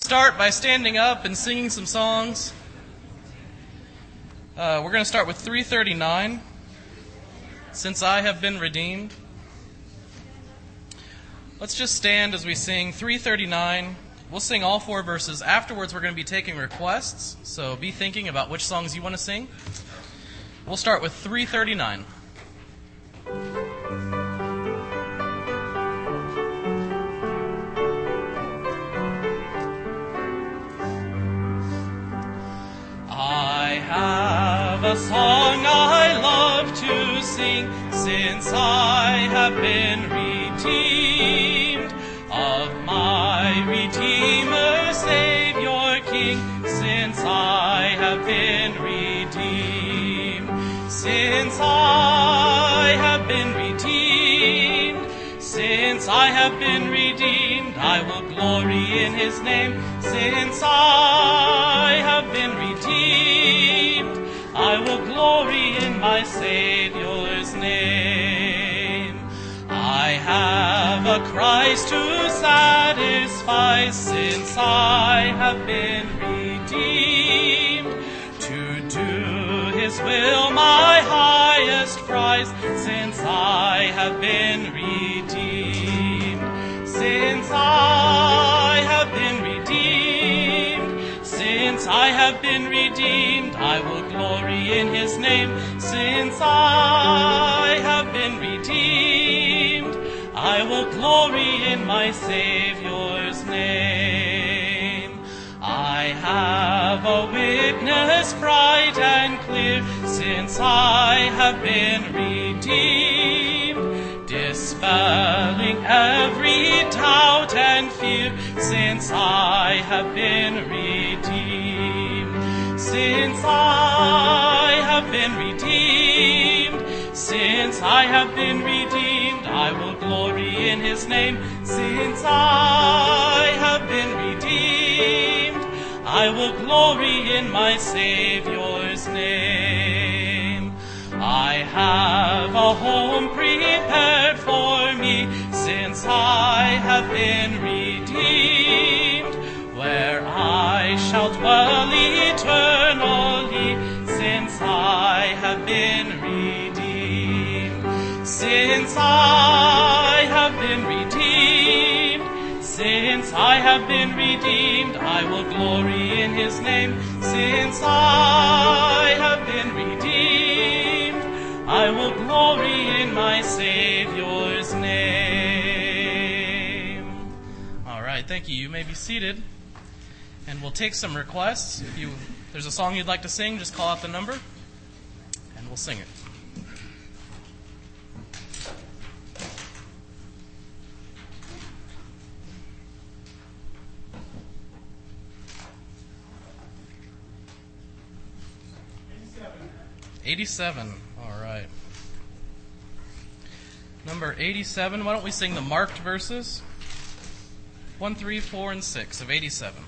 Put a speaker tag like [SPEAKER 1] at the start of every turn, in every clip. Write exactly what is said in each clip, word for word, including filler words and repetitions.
[SPEAKER 1] start by standing up and singing some songs. Uh, we're going to start with three thirty-nine, Since I Have Been Redeemed. Let's just stand as we sing three thirty-nine. We'll sing all four verses. Afterwards, we're going to be taking requests, so be thinking about which songs you want to sing. We'll start with three thirty-nine. I have a song I love to sing, since I have been redeemed of my Redeemer, Savior, King, since I have been redeemed. Since I have been redeemed, since I have been redeemed, I will glory in His name. Since I have been redeemed, I will glory in my Savior's name. I have a Christ who satisfies, since I have been redeemed. To do His will, my highest prize, since I have been redeemed. Since I have been redeemed, since I have been redeemed, I will glory in His name. Since I have been redeemed, I will glory in my Savior's name. I have a witness bright and clear, since I have been redeemed, dispelling every doubt and fear, since I have been redeemed. Since I have been redeemed, since I have been redeemed, I will glory in His name. Since I have been redeemed, I will glory in my Savior's name. I have a home prepared for me, since I have been redeemed, where I shall dwell eternally, since I have been redeemed. Since I have been redeemed, since I have been redeemed, I will glory in His name. Since I have been redeemed, I will glory in my Savior's name. All right, thank you. You may be seated, and we'll take some requests. If you, if there's a song you'd like to sing, just call out the number, and we'll sing it. eighty-seven. All right. Number eighty-seven. Why don't we sing the marked verses? one, three, four, and six of eighty-seven.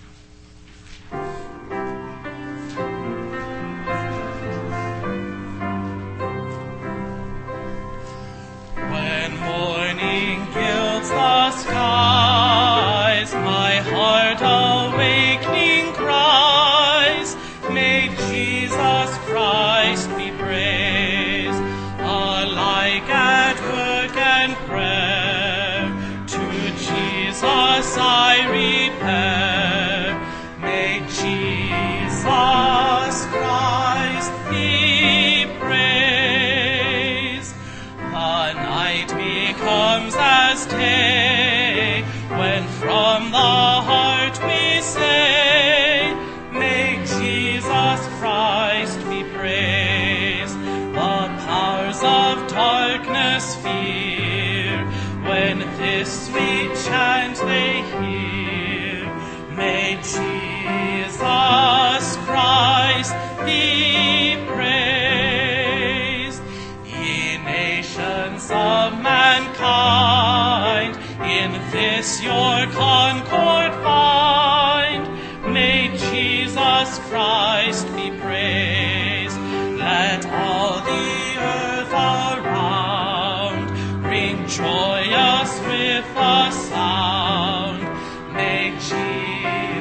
[SPEAKER 1] When morning gilds the skies, my heart awakening cries, may Jesus Christ be praised, alike at work and prayer, to Jesus I repair. May Jesus Christ be praised. The night becomes as day, when from the heart we say, may Jesus Christ be praised. The powers of darkness fear, when this sweet chant they hear. May Jesus Christ be praised. Ye nations of mankind, in this your concord find. May Jesus Christ be praised. Let all the earth around ring joyous with a sound. May Jesus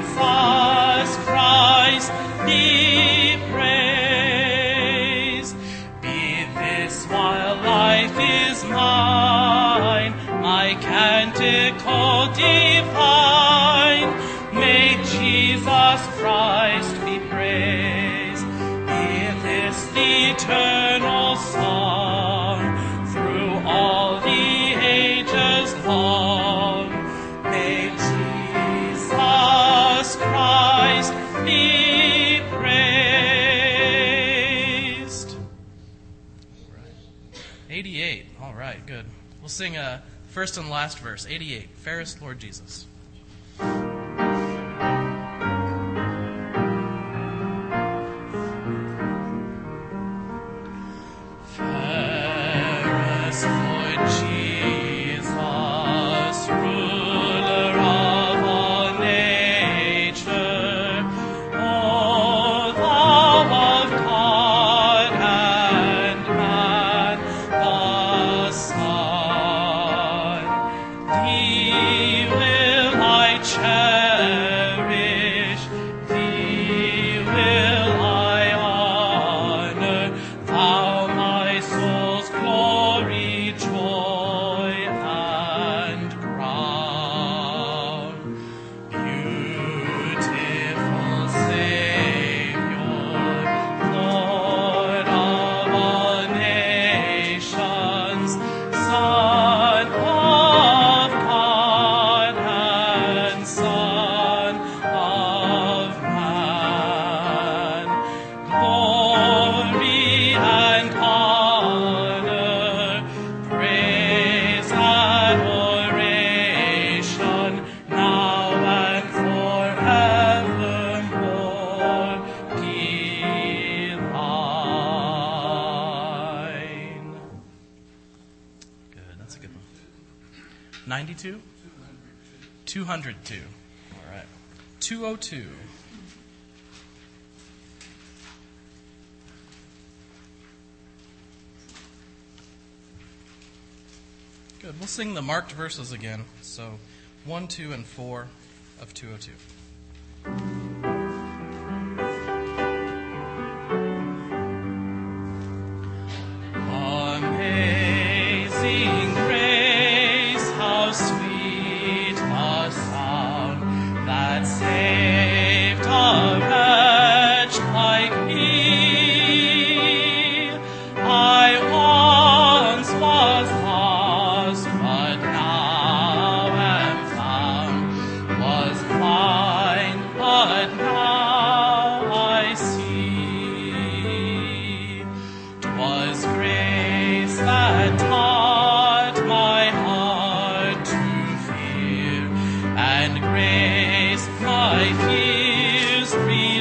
[SPEAKER 1] We'll sing a first and last verse, eighty-eight, Fairest Lord Jesus. ninety-two? two hundred two. All right. two oh two. Good. We'll sing the marked verses again. So one, two, and four of two oh two. Amazing grace, how sweet the sound that saved a wretch like me. I once was lost, but now am found, was blind, but now I see. 'Twas grace that taught my heart to fear, and grace my fears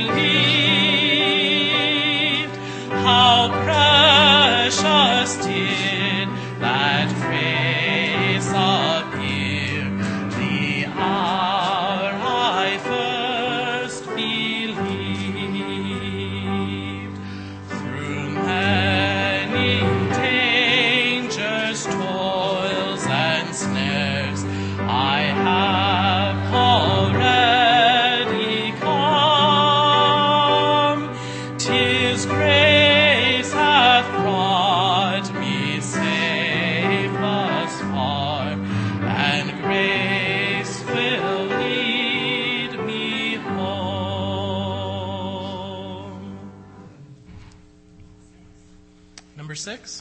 [SPEAKER 1] relieved. How precious did that grace appear the hour I first believed. Through many dangers, toils, and snares, I have already come. 'Tis grace hath brought me safe thus far, and grace will lead me home. Number six.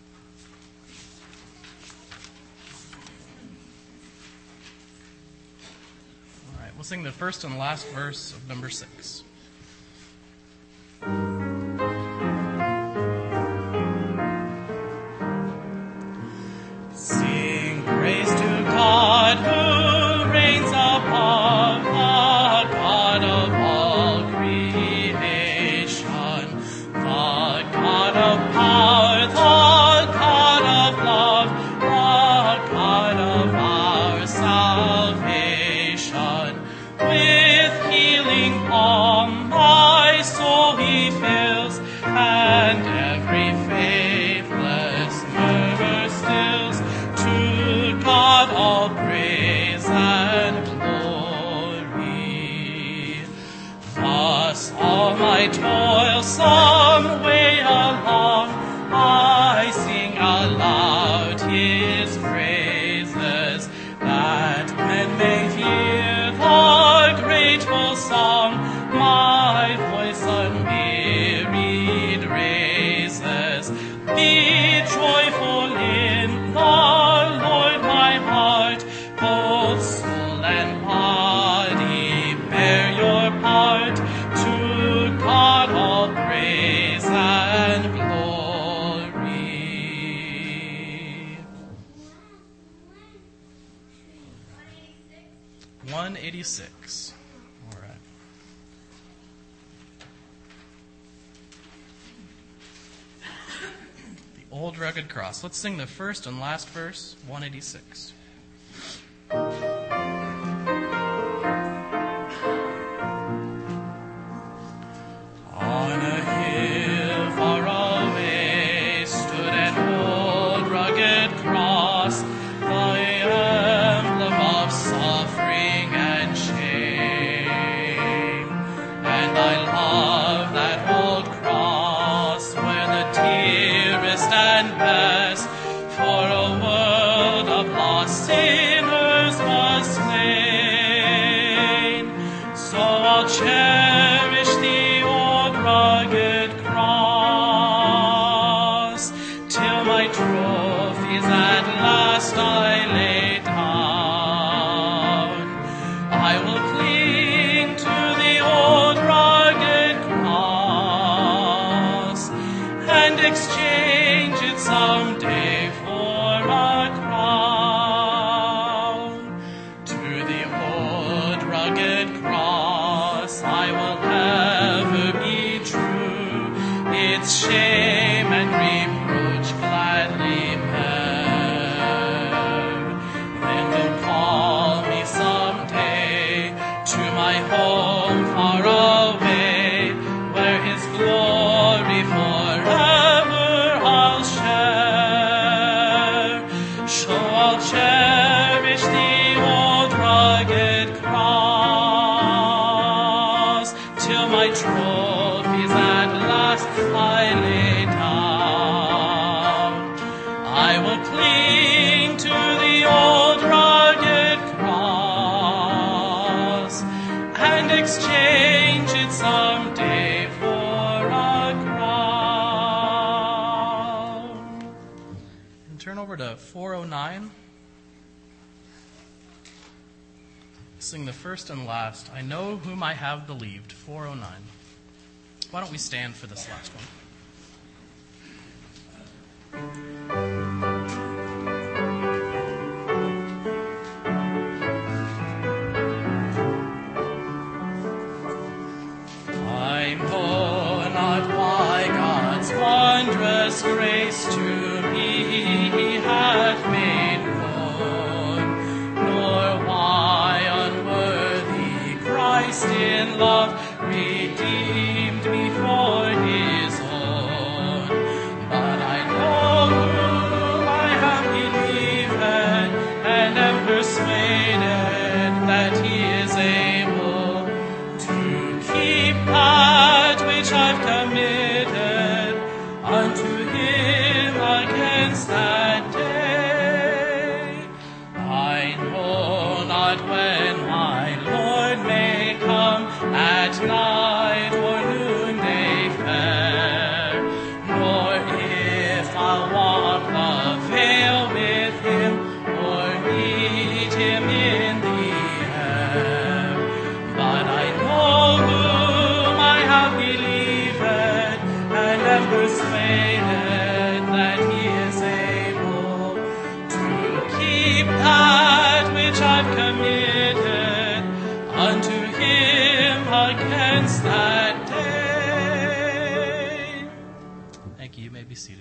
[SPEAKER 1] All right, we'll sing the first and last verse of number six. Sing praise to God who reigns above, the God of all creation, the God of power, the God of love, the God of our salvation. With healing balm my soul he fills, and every faithless murmur stills. To God all praise and glory. Thus all my toilsome way along, I sing aloud his praises, that men may hear the grateful song my voice unwearied raises. Be joyful in the Lord, my heart, both soul and body bear your part. To God all praise and glory. eighty-six. All right. The Old Rugged Cross. Let's sing the first and last verse, one eighty-six. To four oh nine. Sing the first and last, I know whom I have believed, four oh nine. Why don't we stand for this last one? I know not why God's wondrous grace to me hath made known, nor why unworthy Christ in love redeemed me for his own. But I know whom I have believed, and am persuaded that he is able to keep that which I've committed unto him against that day. I know not when my Lord may come, at night or noonday fair, nor if I'll walk the vale with him, or meet him in the air. But I know whom I have believed, and am persuaded that he is able to keep that which I've committed unto him against that day. Thank you. You may be seated.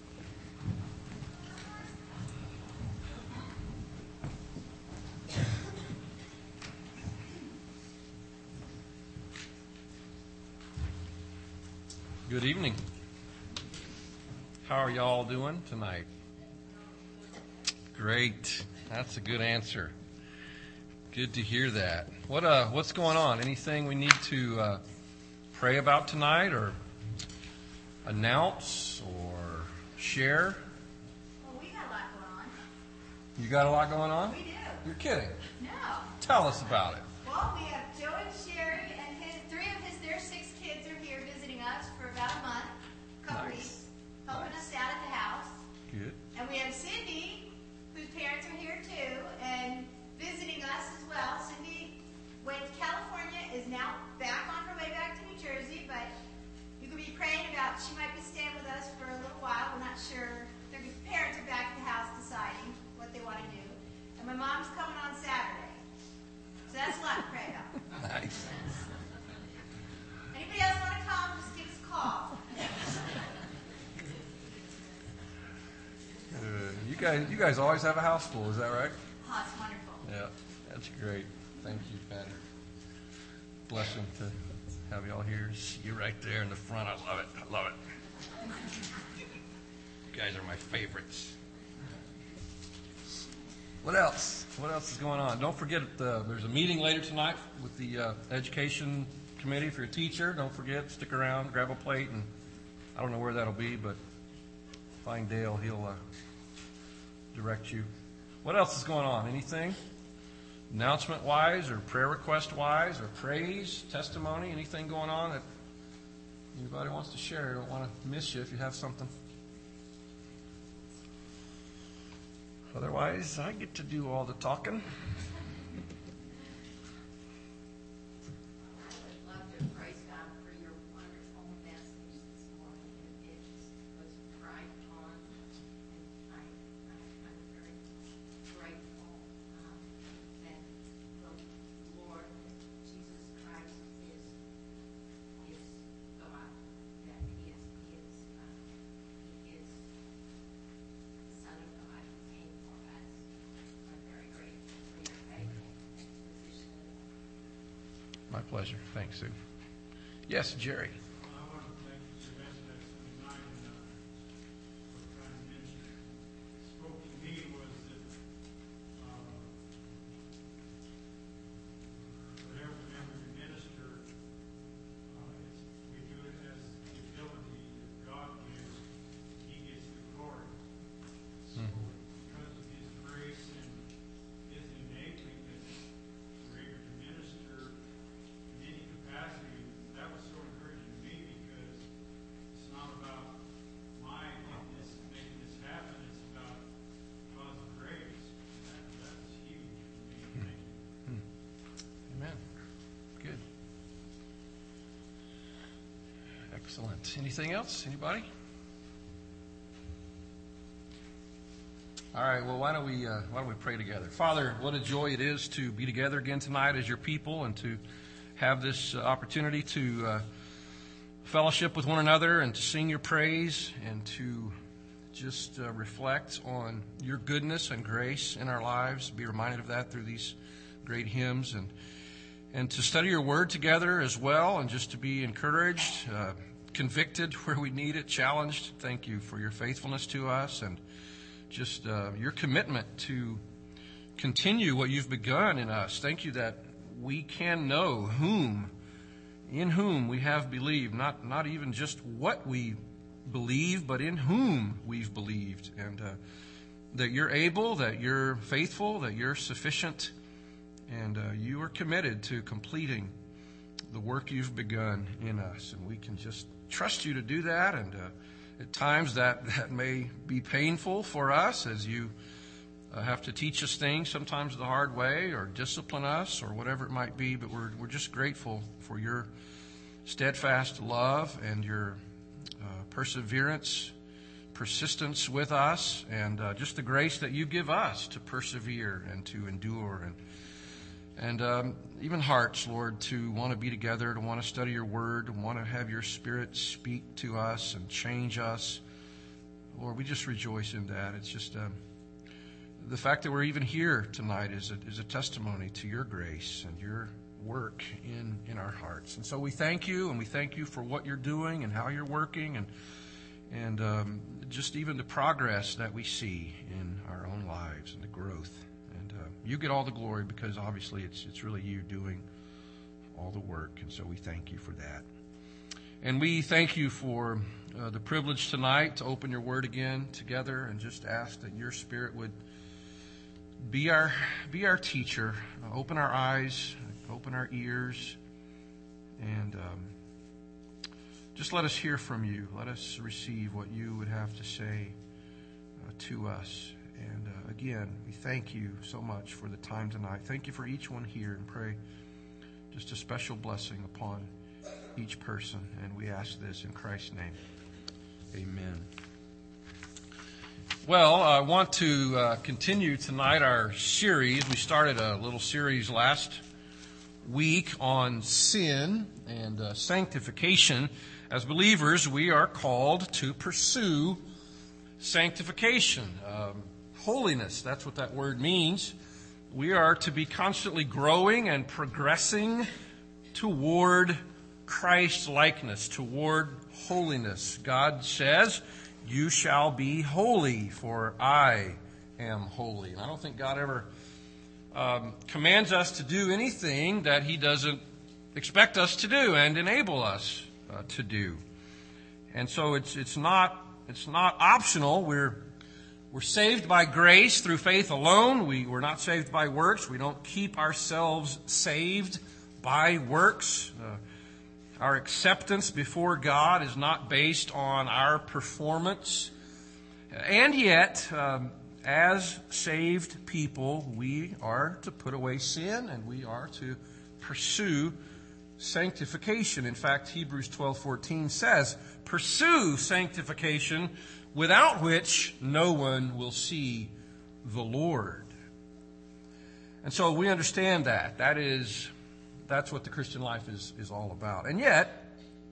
[SPEAKER 2] Good evening. How are y'all doing tonight? Great. That's a good answer. Good to hear that. What uh, what's going on? Anything we need to uh, pray about tonight, or announce, or share?
[SPEAKER 3] Well, we got a lot going on.
[SPEAKER 2] You got a lot going on?
[SPEAKER 3] We do.
[SPEAKER 2] You're kidding.
[SPEAKER 3] No.
[SPEAKER 2] Tell us about it.
[SPEAKER 3] Well, we have Joe and Sherry, and his three of his their six kids are here visiting us for about a month, a couple
[SPEAKER 2] Nice.
[SPEAKER 3] weeks, helping
[SPEAKER 2] Nice.
[SPEAKER 3] us out at the house.
[SPEAKER 2] Good.
[SPEAKER 3] And we have Cindy, whose parents are here too, and visiting us as well. Cindy went to California, is now back on her way back to New Jersey, but you could be praying about she might be staying with us for a little while. We're not sure. Their parents are back at the house deciding what they want to do. And my mom's coming on Saturday. So that's a lot to pray
[SPEAKER 2] guys, you guys always have a house full, is that right?
[SPEAKER 3] Oh, it's wonderful.
[SPEAKER 2] Yeah, that's great. Thank you, Patty. Blessing to have you all here. See you right there in the front. I love it. I love it. You guys are my favorites. What else? What else is going on? Don't forget, uh, there's a meeting later tonight with the uh, education committee. If you're a teacher, don't forget, stick around, grab a plate, and I don't know where that'll be, but find Dale. He'll uh, direct you. What else is going on? Anything? Announcement-wise or prayer request-wise or praise, testimony, anything going on that anybody wants to share? I don't want to miss you if you have something. Otherwise, I get to do all the talking. My pleasure. Thanks, Sue. Yes, Jerry.
[SPEAKER 4] I want to thank the event that tonight and uh, what kind of ministry spoke to me was that uh, whatever whenever we minister, uh, it's, we do it as the ability that God gives. He gets the glory. So
[SPEAKER 2] Mm-hmm.
[SPEAKER 4] because of His grace and His enabling that we're able to minister in any capacity, that was so encouraging to me because it's not about my making this, making this happen, it's about God's grace. That, that's huge for me. Thank you.
[SPEAKER 2] Amen. Good. Excellent. Anything else? Anybody? All right. Well, why don't we uh, why don't we pray together? Father, what a joy it is to be together again tonight as your people and to have this uh, opportunity to uh, fellowship with one another and to sing your praise and to just uh, reflect on your goodness and grace in our lives. Be reminded of that through these great hymns and and to study your word together as well and just to be encouraged, uh, convicted where we need it, challenged. Thank you for your faithfulness to us and just uh, your commitment to continue what you've begun in us. Thank you that we can know whom, in whom we have believed, not not even just what we believe, but in whom we've believed, and uh, that you're able, that you're faithful, that you're sufficient, and uh, you are committed to completing the work you've begun in us, and we can just trust you to do that. And uh, at times that that may be painful for us as you Uh, have to teach us things, sometimes the hard way, or discipline us, or whatever it might be. But we're we're just grateful for your steadfast love and your uh, perseverance, persistence with us, and uh, just the grace that you give us to persevere and to endure, and and um, even hearts, Lord, to want to be together, to want to study your word, to want to have your Spirit speak to us and change us. Lord, we just rejoice in that. It's just Um, The fact that we're even here tonight is a, is a testimony to your grace and your work in, in our hearts. And so we thank you, and we thank you for what you're doing and how you're working, and and um, just even the progress that we see in our own lives and the growth. And uh, you get all the glory because obviously it's it's really you doing all the work. And so we thank you for that. And we thank you for uh, the privilege tonight to open your word again together, and just ask that your Spirit would Be our be our teacher. Uh, open our eyes, open our ears, and um, just let us hear from you. Let us receive what you would have to say uh, to us. And uh, again, we thank you so much for the time tonight. Thank you for each one here, and pray just a special blessing upon each person. And we ask this in Christ's name. Amen. Well, I want to uh, continue tonight our series. We started a little series last week on sin and uh, sanctification. As believers, we are called to pursue sanctification. Um, holiness. That's what that word means. We are to be constantly growing and progressing toward Christ's likeness, toward holiness. God says, "You shall be holy, for I am holy." And I don't think God ever um, commands us to do anything that He doesn't expect us to do and enable us uh, to do. And so it's it's not it's not optional. We're we're saved by grace through faith alone. We we're not saved by works. We don't keep ourselves saved by works. Uh, our acceptance before God is not based on our performance. And yet, um, as saved people, we are to put away sin and we are to pursue sanctification. In fact, Hebrews twelve fourteen says, "Pursue sanctification, without which no one will see the Lord." And so we understand that. That is, that's what the Christian life is, is all about. And yet,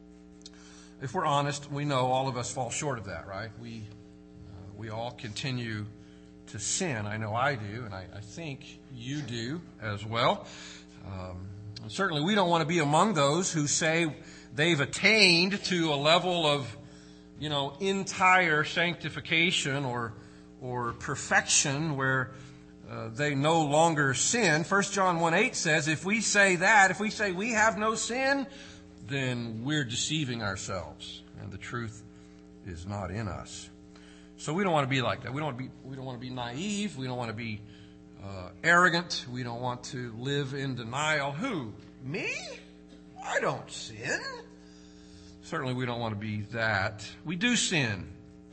[SPEAKER 2] if we're honest, we know all of us fall short of that, right? We uh, we all continue to sin. I know I do, and I, I think you do as well. Um, and certainly we don't want to be among those who say they've attained to a level of, you know, entire sanctification or or perfection where uh, they no longer sin. First John one eight says, if we say that, if we say we have no sin, then we're deceiving ourselves, and the truth is not in us. So we don't want to be like that. We don't want to be. We don't want to be naive. We don't want to be uh, arrogant. We don't want to live in denial. Who? Me? I don't sin. Certainly, we don't want to be that. We do sin.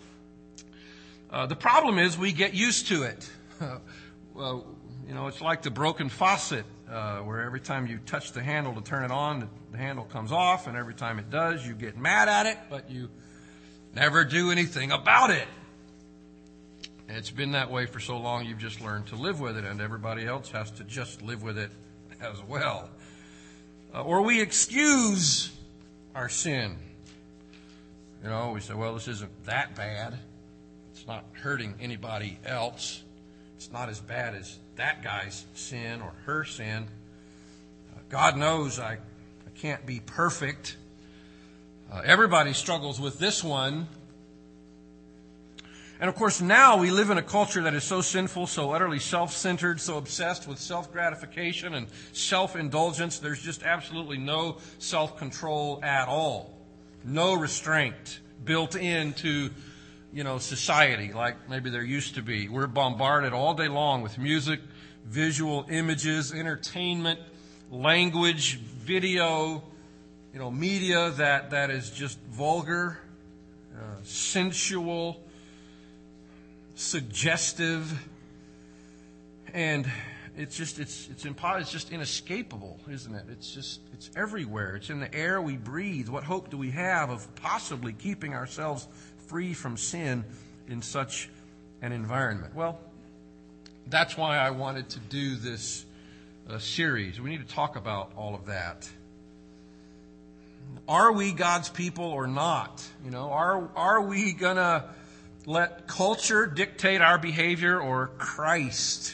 [SPEAKER 2] Uh, the problem is we get used to it. Well, you know, it's like the broken faucet, uh, where every time you touch the handle to turn it on, the handle comes off, and every time it does, you get mad at it, but you never do anything about it. And it's been that way for so long, you've just learned to live with it, and everybody else has to just live with it as well. Uh, or we excuse our sin. You know, we say, well, this isn't that bad. It's not hurting anybody else. It's not as bad as that guy's sin or her sin. Uh, God knows I, I can't be perfect. Uh, everybody struggles with this one. And of course, now we live in a culture that is so sinful, so utterly self-centered, so obsessed with self-gratification and self-indulgence. There's just absolutely no self-control at all. No restraint built into, you know, society like maybe there used to be. We're bombarded all day long with music, visual images, entertainment, language, video, you know, media that, that is just vulgar, uh, sensual, suggestive, and it's just it's it's impo- it's just inescapable, isn't it? It's just it's everywhere. It's in the air we breathe. What hope do we have of possibly keeping ourselves free from sin in such an environment? Well, that's why I wanted to do this uh, series. We need to talk about all of that. Are we God's people or not? You know, are are we gonna let culture dictate our behavior or Christ?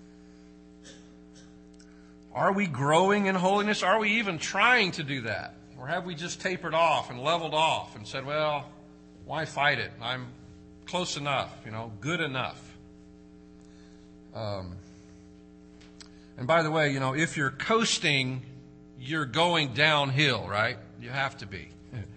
[SPEAKER 2] Are we growing in holiness? Are we even trying to do that? Or have we just tapered off and leveled off and said, well, why fight it? I'm close enough, you know, good enough. Um, and by the way, you know, if you're coasting, you're going downhill, right? You have to be.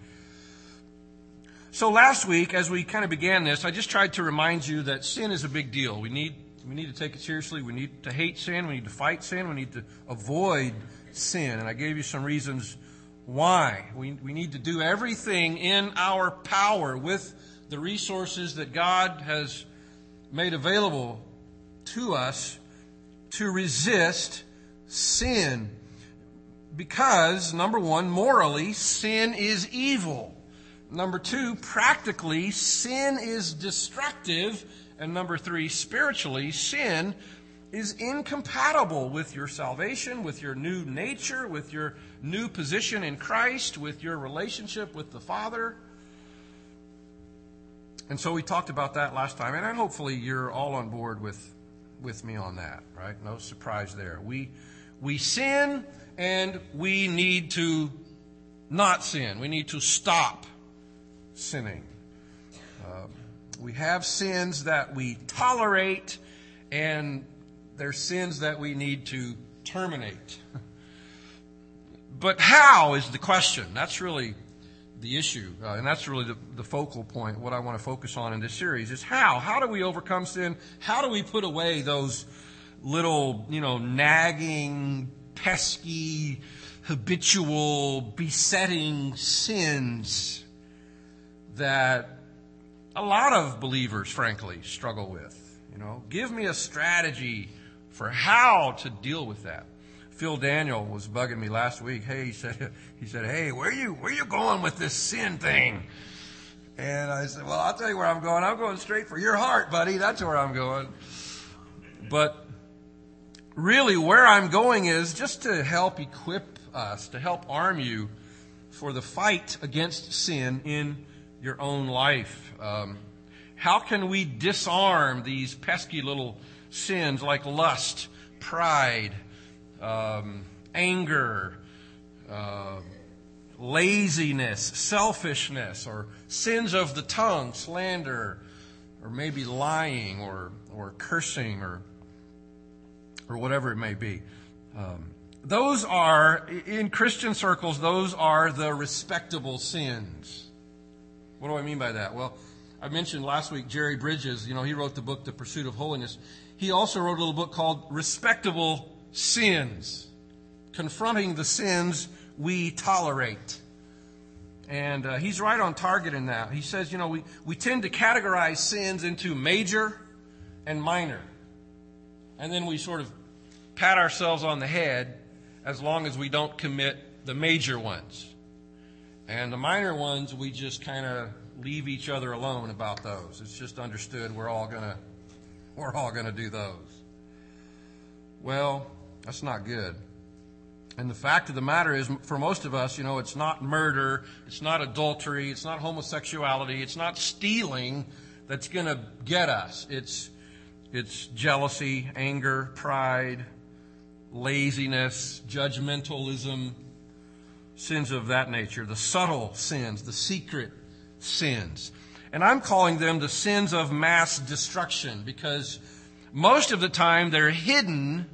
[SPEAKER 2] So last week, as we kind of began this, I just tried to remind you that sin is a big deal. We need we need to take it seriously. We need to hate sin. We need to fight sin. We need to avoid sin. And I gave you some reasons why. We we need to do everything in our power with the resources that God has made available to us to resist sin. Because, number one, morally, sin is evil. Number two, practically, sin is destructive. And number three, spiritually, sin is incompatible with your salvation, with your new nature, with your new position in Christ, with your relationship with the Father. And so we talked about that last time, and hopefully you're all on board with with me on that, right? No surprise there. We we sin, and we need to not sin. We need to stop sinning. Um, we have sins that we tolerate, and there's sins that we need to terminate. But how is the question? That's really the issue, uh, and that's really the, the focal point. What I want to focus on in this series is how. How do we overcome sin? How do we put away those little, you know, nagging, pesky, habitual, besetting sins that a lot of believers, frankly, struggle with? You know, give me a strategy for how to deal with that. Phil Daniel was bugging me last week. Hey, he said, he said, hey, where you where you going with this sin thing? And I said, well, I'll tell you where I'm going. I'm going straight for your heart, buddy. That's where I'm going. But really, where I'm going is just to help equip us, to help arm you for the fight against sin in your own life. Um, how can we disarm these pesky little sins like lust, pride, Um, anger, uh, laziness, selfishness, or sins of the tongue, slander, or maybe lying, or or cursing, or or whatever it may be. Um, those are, in Christian circles, those are the respectable sins. What do I mean by that? Well, I mentioned last week Jerry Bridges. You know, he wrote the book The Pursuit of Holiness. He also wrote a little book called Respectable Sins, confronting the sins we tolerate. And uh, he's right on target in that. He says, you know, we, we tend to categorize sins into major and minor. And then we sort of pat ourselves on the head as long as we don't commit the major ones. And the minor ones, we just kind of leave each other alone about those. It's just understood we're all gonna we're all gonna do those. Well, that's not good. And the fact of the matter is, for most of us, you know, it's not murder, it's not adultery, it's not homosexuality, it's not stealing that's going to get us. It's it's jealousy, anger, pride, laziness, judgmentalism, sins of that nature, the subtle sins, the secret sins. And I'm calling them the sins of mass destruction because most of the time they're hidden.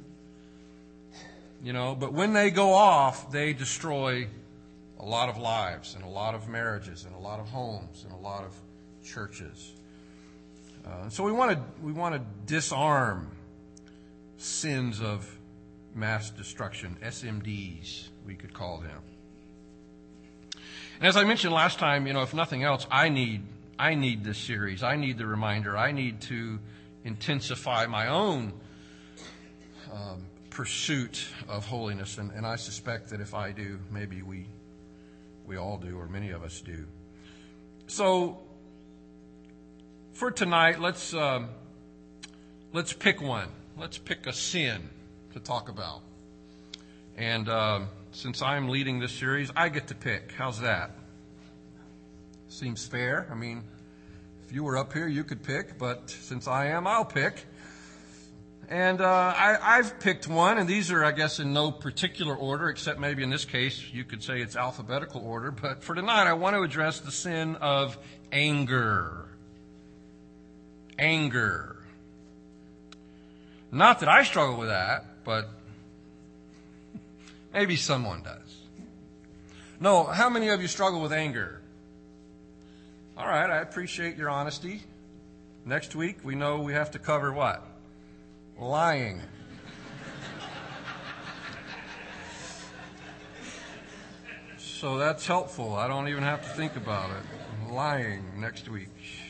[SPEAKER 2] You know, but when they go off, they destroy a lot of lives and a lot of marriages and a lot of homes and a lot of churches. Uh, so we want to we want to disarm sins of mass destruction, S M Ds, we could call them. And as I mentioned last time, you know, if nothing else, I need I need this series. I need the reminder. I need to intensify my own Um, pursuit of holiness, and, and I suspect that if I do, maybe we we all do, or many of us do. So for tonight, let's um, let's pick one. Let's pick a sin to talk about. And um, since I'm leading this series, I get to pick. How's that? Seems fair. I mean, if you were up here, you could pick, but since I am, I'll pick. And uh, I, I've picked one, and these are, I guess, in no particular order, except maybe in this case you could say it's alphabetical order. But for tonight, I want to address the sin of anger. Anger. Not that I struggle with that, but maybe someone does. No, how many of you struggle with anger? All right, I appreciate your honesty. Next week, we know we have to cover what? Lying. So that's helpful. I don't even have to think about it. Lying next week.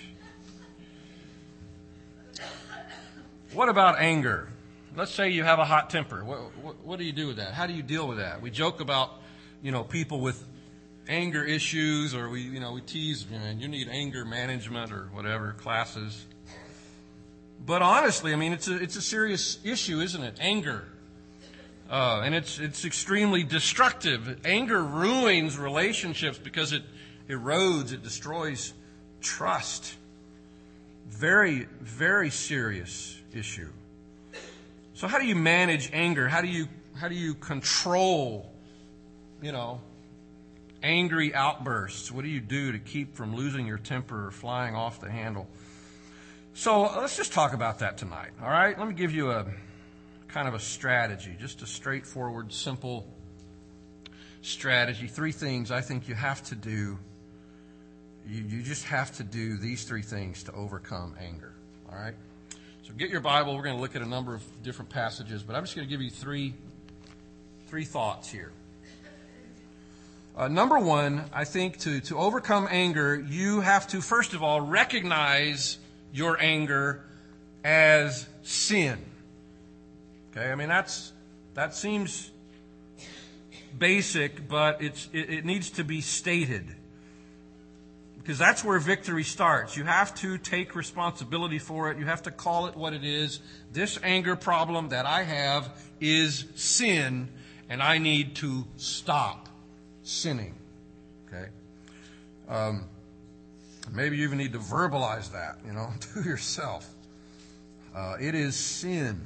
[SPEAKER 2] What about anger? Let's say you have a hot temper. What, what, what do you do with that? How do you deal with that? We joke about, you know, people with anger issues, or we, you know, we tease, man, you need anger management or whatever classes. But honestly, I mean, it's a it's a serious issue, isn't it? Anger, uh, and it's it's extremely destructive. Anger ruins relationships because it erodes, it destroys trust. Very, very serious issue. So how do you manage anger? How do you how do you control, you know, angry outbursts? What do you do to keep from losing your temper or flying off the handle? So let's just talk about that tonight, all right? Let me give you a kind of a strategy, just a straightforward, simple strategy. Three things I think you have to do. You, you just have to do these three things to overcome anger, all right? So get your Bible. We're going to look at a number of different passages, but I'm just going to give you three, three thoughts here. Uh, number one, I think to, to overcome anger, you have to, first of all, recognize your anger as sin. Okay, I mean, that's that seems basic, but it's it, it needs to be stated. Because that's where victory starts. You have to take responsibility for it. You have to call it what it is. This anger problem that I have is sin, and I need to stop sinning. Okay? Um, maybe you even need to verbalize that, you know, to yourself. Uh, it is sin.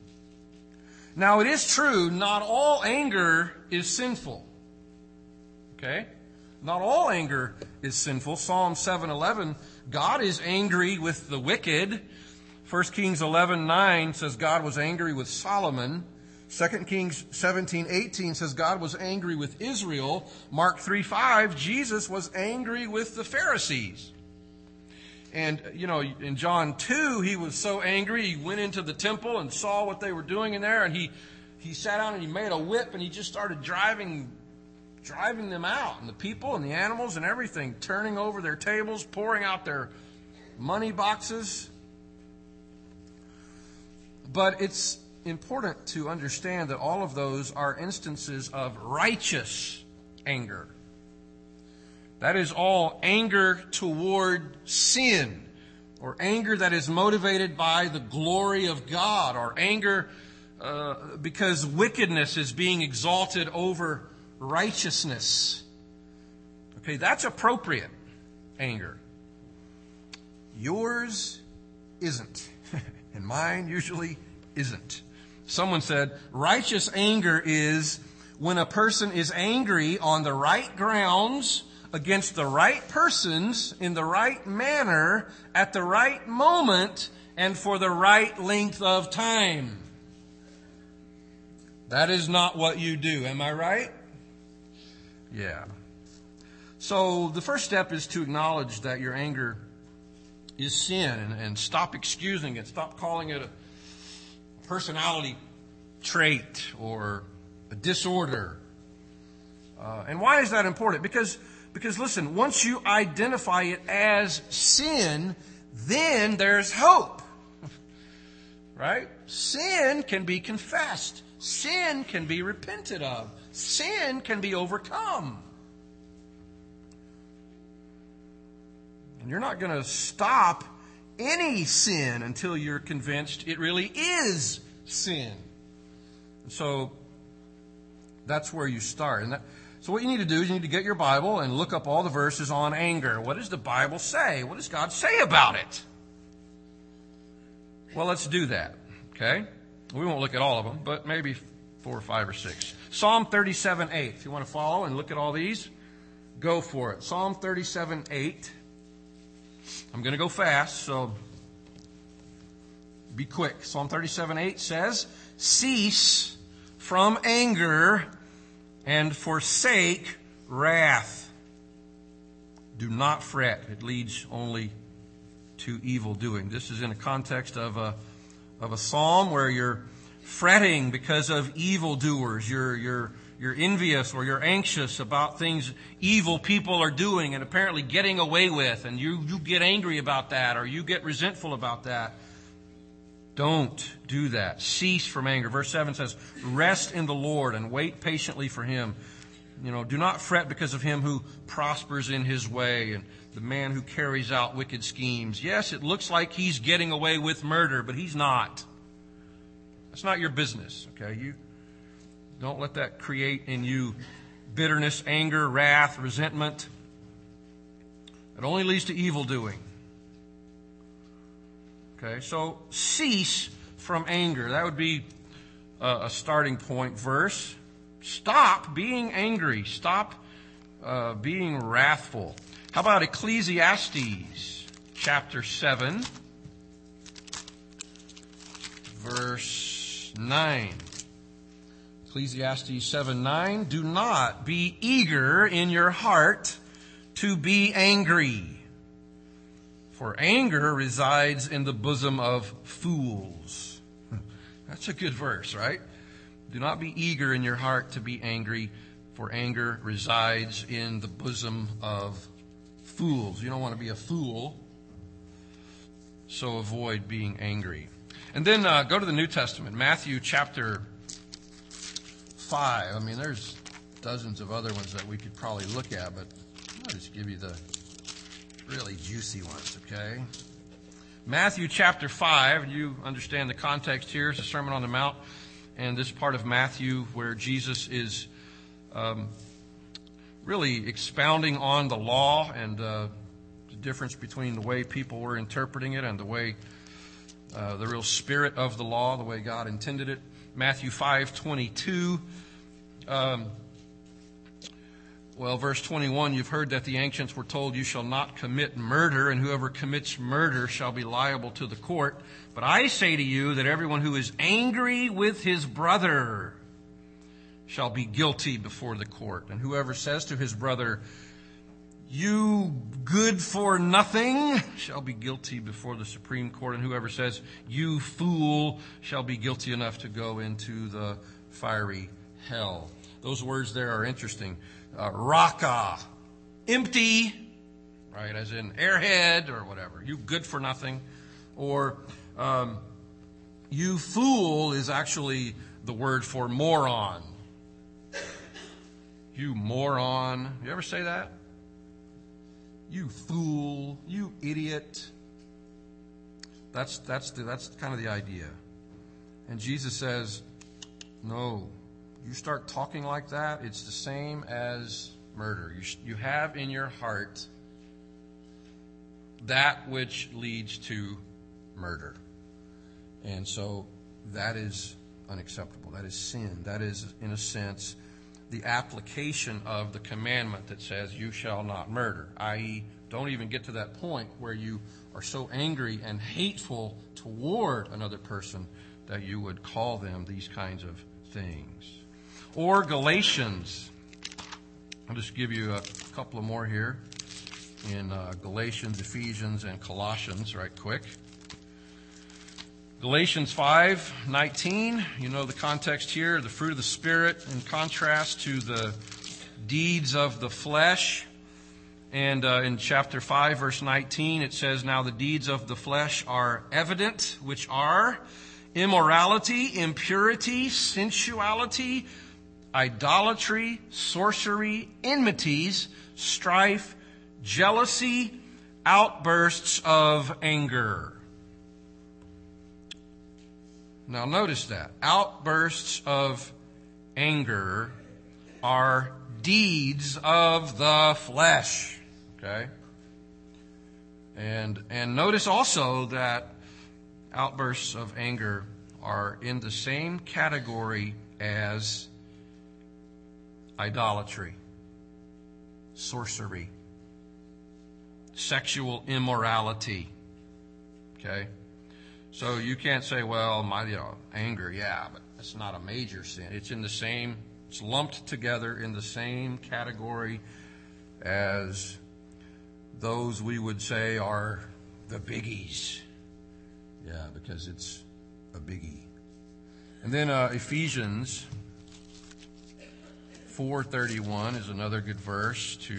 [SPEAKER 2] Now, it is true, not all anger is sinful. Okay? Not all anger is sinful. Psalm seven eleven, God is angry with the wicked. First Kings eleven nine says God was angry with Solomon. Second Kings seventeen eighteen says God was angry with Israel. Mark three five, Jesus was angry with the Pharisees. And, you know, in John two, he was so angry, he went into the temple and saw what they were doing in there, and he, he sat down and he made a whip and he just started driving driving them out, and the people and the animals and everything, turning over their tables, pouring out their money boxes. But it's important to understand that all of those are instances of righteous anger. That is all anger toward sin, or anger that is motivated by the glory of God, or anger uh, because wickedness is being exalted over righteousness. Okay, that's appropriate anger. Yours isn't. And mine usually isn't. Someone said, righteous anger is when a person is angry on the right grounds, against the right persons, in the right manner, at the right moment, and for the right length of time. That is not what you do. Am I right? Yeah. So the first step is to acknowledge that your anger is sin, and, and stop excusing it. Stop calling it a personality trait or a disorder. Uh, and why is that important? Because, because listen, once you identify it as sin, then there's hope. Right? Sin can be confessed. Sin can be repented of. Sin can be overcome. And you're not going to stop any sin until you're convinced it really is sin. And so that's where you start. And that, so what you need to do is you need to get your Bible and look up all the verses on anger. What does the Bible say? What does God say about it? Well, let's do that. Okay? We won't look at all of them, but maybe four or five or six. Psalm thirty-seven eight. If you want to follow and look at all these, go for it. Psalm thirty-seven eight. I'm going to go fast, so be quick. Psalm thirty-seven eight says, cease from anger and forsake wrath. Do not fret. It leads only to evil doing. This is in a context of a of a psalm where you're fretting because of evildoers. You're you're you're envious or you're anxious about things evil people are doing and apparently getting away with, and you you get angry about that or you get resentful about that. Don't do that. Cease from anger. Verse seven says, rest in the Lord and wait patiently for Him. You know, do not fret because of him who prospers in his way and the man who carries out wicked schemes. Yes, it looks like he's getting away with murder, but he's not. That's not your business, okay? You don't let that create in you bitterness, anger, wrath, resentment. It only leads to evil doing. Okay, so cease from anger. That would be a, a starting point verse. Stop being angry. Stop uh, being wrathful. How about Ecclesiastes chapter seven, verse nine? Ecclesiastes seven nine. Do not be eager in your heart to be angry, for anger resides in the bosom of fools. That's a good verse, right? Do not be eager in your heart to be angry, for anger resides in the bosom of fools. You don't want to be a fool, so avoid being angry. And then uh, go to the New Testament, Matthew chapter five. I mean, there's dozens of other ones that we could probably look at, but I'll just give you the really juicy ones, okay? Matthew chapter five, you understand the context here is the Sermon on the Mount, and this part of Matthew where Jesus is um, really expounding on the law and uh, the difference between the way people were interpreting it and the way, uh, the real spirit of the law, the way God intended it. Matthew five twenty-two. Um, Well, verse twenty-one, you've heard that the ancients were told you shall not commit murder, and whoever commits murder shall be liable to the court. But I say to you that everyone who is angry with his brother shall be guilty before the court. And whoever says to his brother, you good for nothing, shall be guilty before the Supreme Court. And whoever says, you fool, shall be guilty enough to go into the fiery hell. Those words there are interesting. Uh, raka, empty, right, as in airhead or whatever. You good for nothing. Or um, you fool is actually the word for moron. You moron. You ever say that? You fool. You idiot. That's that's the, that's kind of the idea. And Jesus says, no. You start talking like that, it's the same as murder. You, sh- you have in your heart that which leads to murder. And so that is unacceptable. That is sin. That is, in a sense, the application of the commandment that says you shall not murder, that is, don't even get to that point where you are so angry and hateful toward another person that you would call them these kinds of things. Or Galatians. I'll just give you a couple of more here in uh, Galatians, Ephesians, and Colossians right quick. Galatians five nineteen, you know the context here, the fruit of the Spirit in contrast to the deeds of the flesh. And uh, in chapter five, verse nineteen, it says, now the deeds of the flesh are evident, which are immorality, impurity, sensuality, idolatry, sorcery, enmities, strife, jealousy, outbursts of anger. Now notice that. Outbursts of anger are deeds of the flesh. Okay? And and notice also that outbursts of anger are in the same category as idolatry, sorcery, sexual immorality. Okay? So you can't say, well, my you know, anger, yeah, but it's not a major sin. It's in the same, it's lumped together in the same category as those we would say are the biggies. Yeah, because it's a biggie. And then uh, Ephesians four thirty-one is another good verse to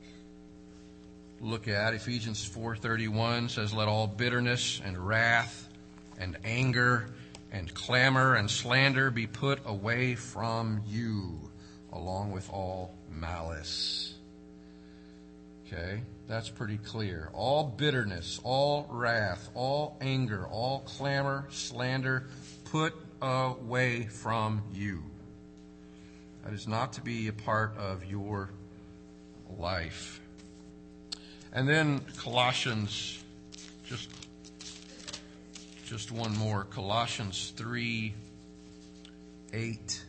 [SPEAKER 2] look at. Ephesians four thirty-one says, let all bitterness and wrath and anger and clamor and slander be put away from you, along with all malice. Okay, that's pretty clear. All bitterness, all wrath, all anger, all clamor, slander, put away from you. That is not to be a part of your life. And then Colossians, just just one more. Colossians three eight.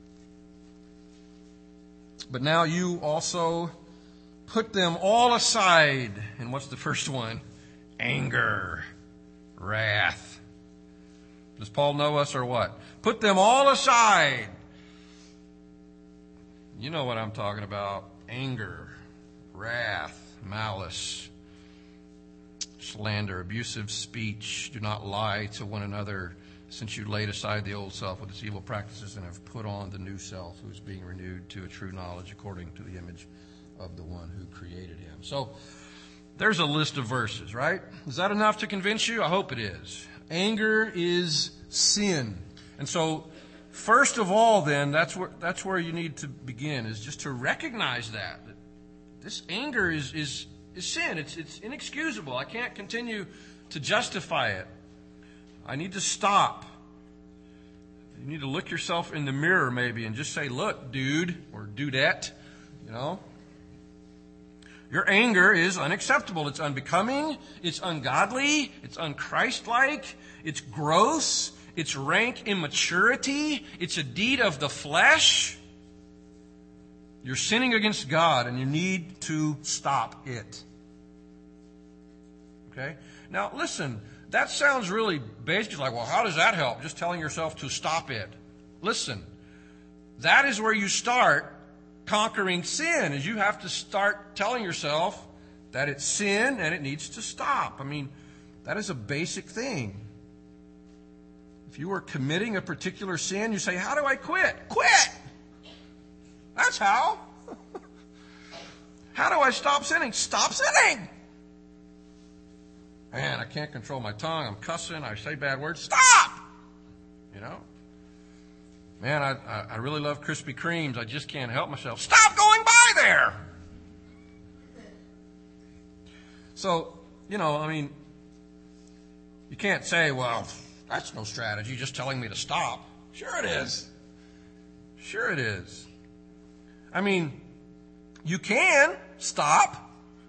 [SPEAKER 2] But now you also put them all aside. And what's the first one? Anger, wrath. Does Paul know us or what? Put them all aside. You know what I'm talking about. Anger, wrath, malice, slander, abusive speech. Do not lie to one another, since you laid aside the old self with its evil practices and have put on the new self, who is being renewed to a true knowledge according to the image of the one who created him. So there's a list of verses, right? Is that enough to convince you? I hope it is. Anger is sin. And so first of all, then, that's where that's where you need to begin, is just to recognize that. that this anger is, is, is sin. It's, it's inexcusable. I can't continue to justify it. I need to stop. You need to look yourself in the mirror maybe and just say, look, dude, or dudette, you know. Your anger is unacceptable. It's unbecoming. It's ungodly. It's unchristlike. It's gross. It's rank immaturity. It's a deed of the flesh. You're sinning against God and you need to stop it. Okay? Now, listen. That sounds really basic. Like, well, how does that help? Just telling yourself to stop it. Listen, that is where you start conquering sin, is you have to start telling yourself that it's sin and it needs to stop. I mean, that is a basic thing. If you are committing a particular sin, you say, how do I quit? Quit! That's how. How do I stop sinning? Stop sinning! Man, I can't control my tongue. I'm cussing. I say bad words. Stop! You know? Man, I, I, I really love Krispy Kremes. I just can't help myself. Stop going by there! So, you know, I mean, you can't say, well, that's no strategy, just telling me to stop. Sure it is. Sure it is. I mean, you can stop.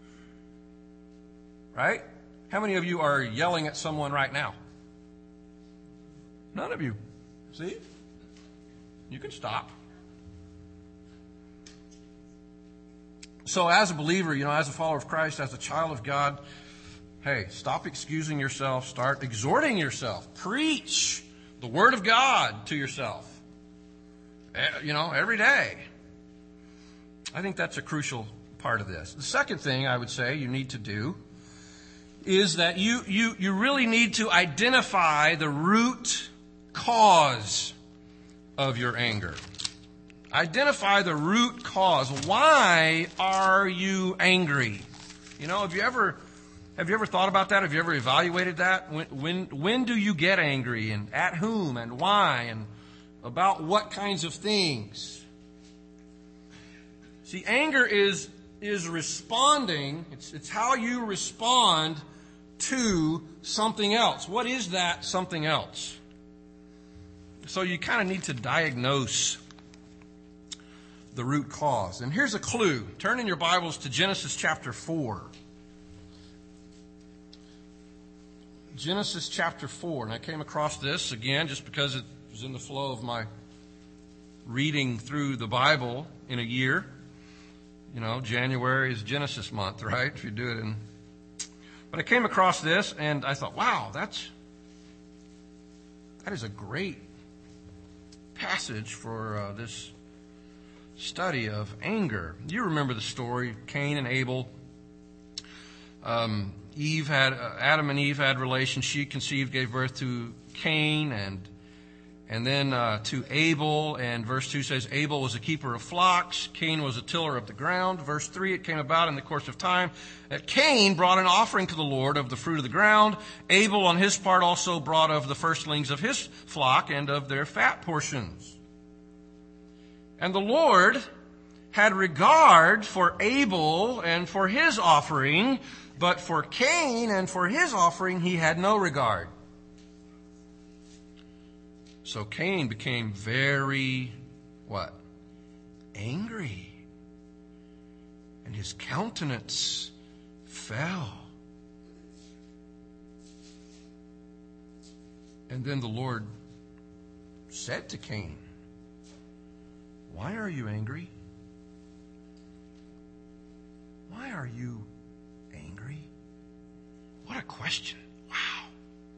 [SPEAKER 2] Right? How many of you are yelling at someone right now? None of you. See? You can stop. So as a believer, you know, as a follower of Christ, as a child of God, hey, stop excusing yourself. Start exhorting yourself. Preach the Word of God to yourself. You know, every day. I think that's a crucial part of this. The second thing I would say you need to do is that you, you, you really need to identify the root cause of your anger. Identify the root cause. Why are you angry? You know, have you ever have you ever thought about that? Have you ever evaluated that? When when when do you get angry, and at whom and why, and about what kinds of things? See, anger is is responding. It's it's how you respond to something else. What is that something else? So you kind of need to diagnose the root cause. And here's a clue. Turn in your Bibles to Genesis chapter four. Genesis chapter four. And I came across this again just because it was in the flow of my reading through the Bible in a year. You know, January is Genesis month, right? If you do it in... But I came across this and I thought, wow, that's that is a great passage for uh, this study of anger. You remember the story, Cain and Abel. Um, Eve had uh, Adam and Eve had relations. She conceived, gave birth to Cain, and and then uh, to Abel. And verse two says, Abel was a keeper of flocks. Cain was a tiller of the ground. Verse three, it came about in the course of time that Cain brought an offering to the Lord of the fruit of the ground. Abel, on his part, also brought of the firstlings of his flock and of their fat portions. And the Lord had regard for Abel and for his offering, but for Cain and for his offering he had no regard. So Cain became very, what? Angry. And his countenance fell. And then the Lord said to Cain, "Why are you angry? Why are you angry?" What a question. Wow.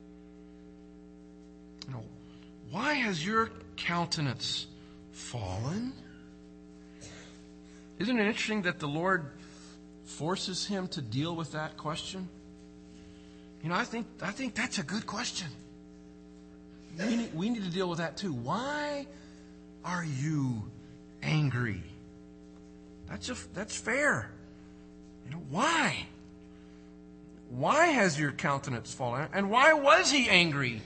[SPEAKER 2] You know, why has your countenance fallen? Isn't it interesting that the Lord forces him to deal with that question? You know, I think I think that's a good question. We need, we need to deal with that too. Why are you angry? That's a, that's fair. You know, why? Why has your countenance fallen? And why was he angry?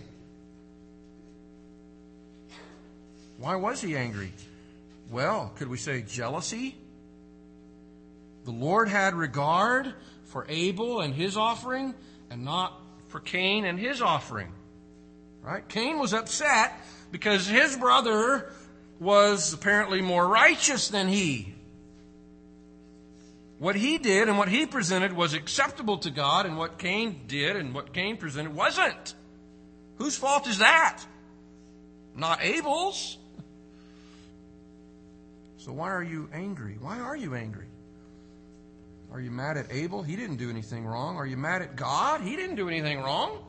[SPEAKER 2] Why was he angry? Well, could we say jealousy? The Lord had regard for Abel and his offering and not for Cain and his offering. Right? Cain was upset because his brother was apparently more righteous than he. What he did and what he presented was acceptable to God, and what Cain did and what Cain presented wasn't. Whose fault is that? Not Abel's. So why are you angry? Why are you angry? Are you mad at Abel? He didn't do anything wrong. Are you mad at God? He didn't do anything wrong.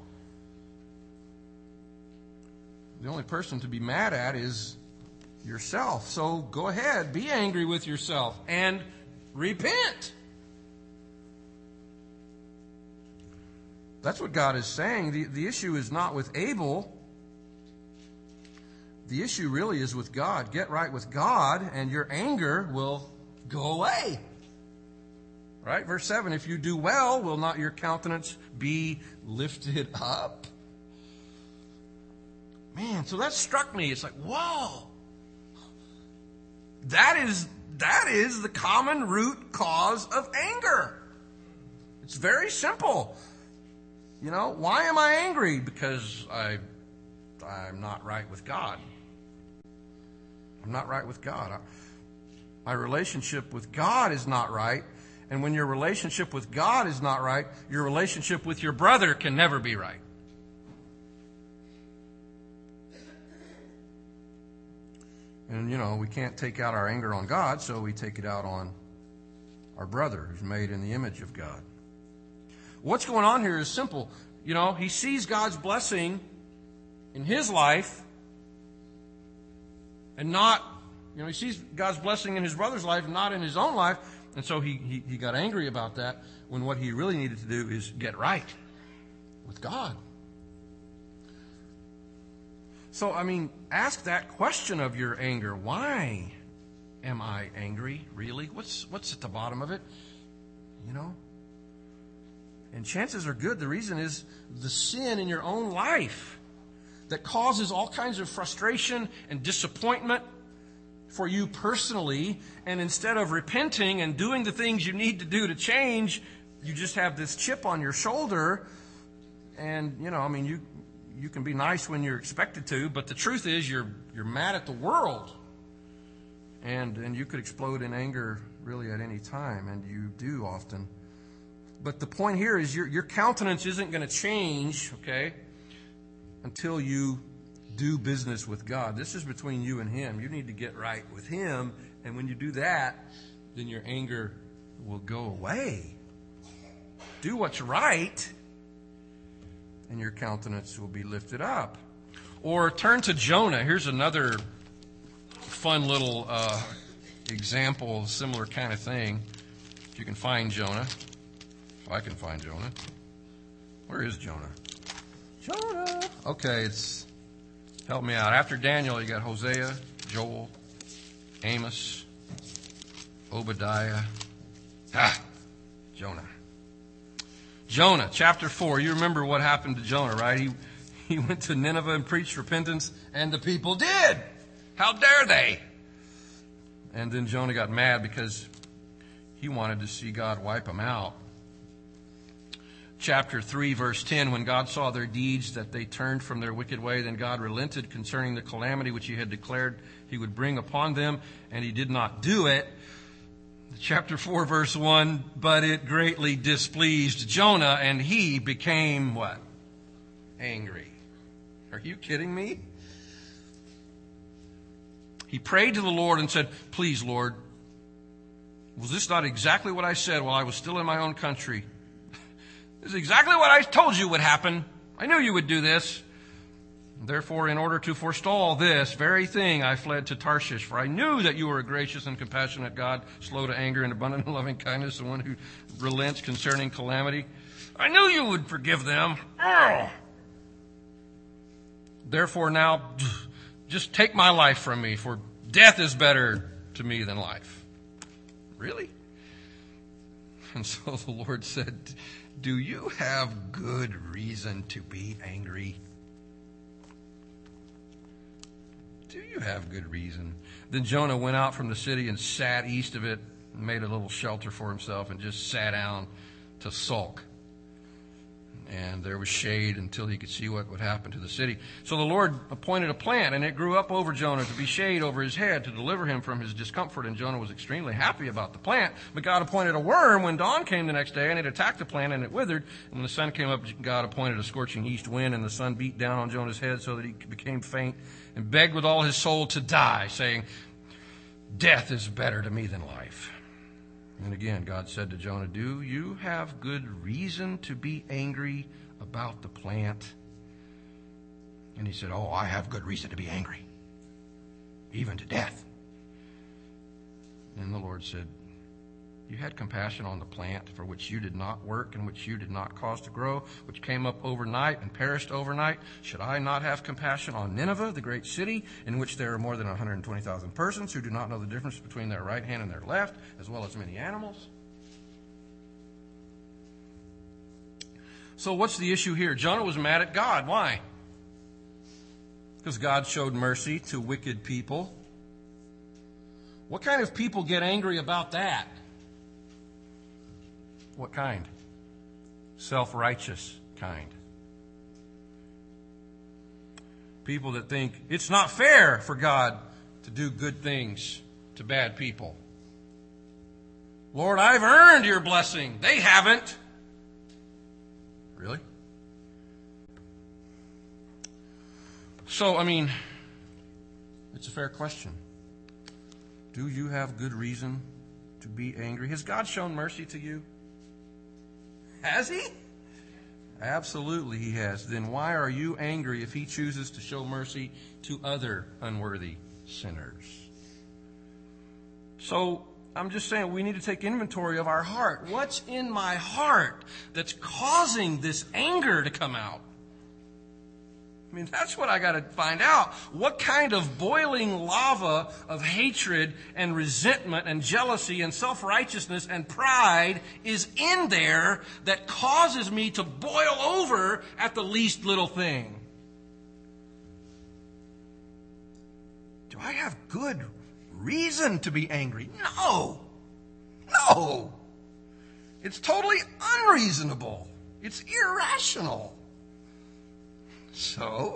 [SPEAKER 2] The only person to be mad at is yourself. So go ahead, be angry with yourself and repent. That's what God is saying. The, the issue is not with Abel. The issue really is with God. Get right with God and your anger will go away. Right? Verse seven, if you do well, will not your countenance be lifted up? Man, so that struck me. It's like, whoa. That is, that is the common root cause of anger. It's very simple. You know, why am I angry? Because I, I'm not right with God. I'm not right with God. My relationship with God is not right. And when your relationship with God is not right, your relationship with your brother can never be right. And, you know, we can't take out our anger on God, so we take it out on our brother who's made in the image of God. What's going on here is simple. You know, he sees God's blessing in his life and not, you know, he sees God's blessing in his brother's life, not in his own life. And so he, he, he got angry about that when what he really needed to do is get right with God. So, I mean, ask that question of your anger. Why am I angry, really? What's what's at the bottom of it? You know? And chances are good the reason is the sin in your own life that causes all kinds of frustration and disappointment for you personally. And instead of repenting and doing the things you need to do to change, you just have this chip on your shoulder. And, you know, I mean, you... You can be nice when you're expected to, but the truth is you're you're mad at the world. And and you could explode in anger really at any time, and you do often. But the point here is your your countenance isn't going to change, okay, until you do business with God. This is between you and Him. You need to get right with Him, and when you do that, then your anger will go away. Do what's right, and your countenance will be lifted up. Or turn to Jonah. Here's another fun little uh, example, similar kind of thing. If you can find Jonah. If I can find Jonah. Where is Jonah? Jonah! Okay, it's... Help me out. After Daniel, you got Hosea, Joel, Amos, Obadiah. Ah! Jonah. Jonah, chapter four. You remember what happened to Jonah, right? He he went to Nineveh and preached repentance, and the people did. How dare they? And then Jonah got mad because he wanted to see God wipe them out. Chapter three, verse ten, when God saw their deeds, that they turned from their wicked way, then God relented concerning the calamity which he had declared he would bring upon them, and he did not do it. Chapter four, verse one, but it greatly displeased Jonah, and he became what? Angry. Are you kidding me? He prayed to the Lord and said, please, Lord, was this not exactly what I said while I was still in my own country? This is exactly what I told you would happen. I knew you would do this. Therefore, in order to forestall this very thing, I fled to Tarshish, for I knew that you were a gracious and compassionate God, slow to anger and abundant in loving kindness, the one who relents concerning calamity. I knew you would forgive them. Oh. Therefore, now, just take my life from me, for death is better to me than life. Really? And so the Lord said, do you have good reason to be angry? Do you have good reason? Then Jonah went out from the city and sat east of it and made a little shelter for himself and just sat down to sulk. And there was shade until he could see what would happen to the city. So the Lord appointed a plant, and it grew up over Jonah to be shade over his head to deliver him from his discomfort. And Jonah was extremely happy about the plant. But God appointed a worm when dawn came the next day, and it attacked the plant, and it withered. And when the sun came up, God appointed a scorching east wind, and the sun beat down on Jonah's head so that he became faint and begged with all his soul to die, saying, death is better to me than life. And again, God said to Jonah, do you have good reason to be angry about the plant? And he said, oh, I have good reason to be angry, even to death. And the Lord said, you had compassion on the plant for which you did not work and which you did not cause to grow, which came up overnight and perished overnight. Should I not have compassion on Nineveh, the great city, in which there are more than one hundred twenty thousand persons who do not know the difference between their right hand and their left, as well as many animals? So what's the issue here? Jonah was mad at God. Why? Because God showed mercy to wicked people. What kind of people get angry about that? What kind? Self-righteous kind. People that think it's not fair for God to do good things to bad people. Lord, I've earned your blessing. They haven't. Really? So, I mean, it's a fair question. Do you have good reason to be angry? Has God shown mercy to you? Has he? Absolutely he has. Then why are you angry if he chooses to show mercy to other unworthy sinners? So I'm just saying we need to take inventory of our heart. What's in my heart that's causing this anger to come out? I mean, that's what I got to find out. What kind of boiling lava of hatred and resentment and jealousy and self-righteousness and pride is in there that causes me to boil over at the least little thing? Do I have good reason to be angry? No. No. It's totally unreasonable. It's irrational. So,